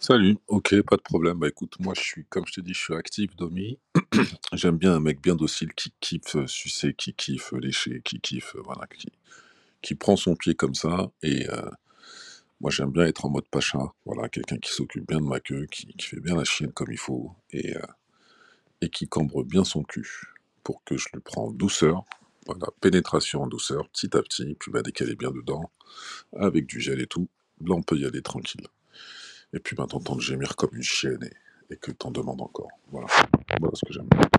Salut, ok, pas de problème. Bah écoute, moi je suis, comme je t'ai dit, je suis actif, Domi. J'aime bien un mec bien docile qui kiffe sucer, qui kiffe lécher, qui kiffe, voilà, qui prend son pied comme ça. Et moi j'aime bien être en mode pacha, voilà, quelqu'un qui s'occupe bien de ma queue, qui fait bien la chienne comme il faut, et qui cambre bien son cul pour que je le prends en douceur. Voilà, pénétration en douceur, petit à petit, puis bah, dès qu'elle est bien dedans, avec du gel et tout, là on peut y aller tranquille. Et puis ben, t'entends gémir comme une chienne et que t'en demandes encore. Voilà. Voilà ce que j'aime.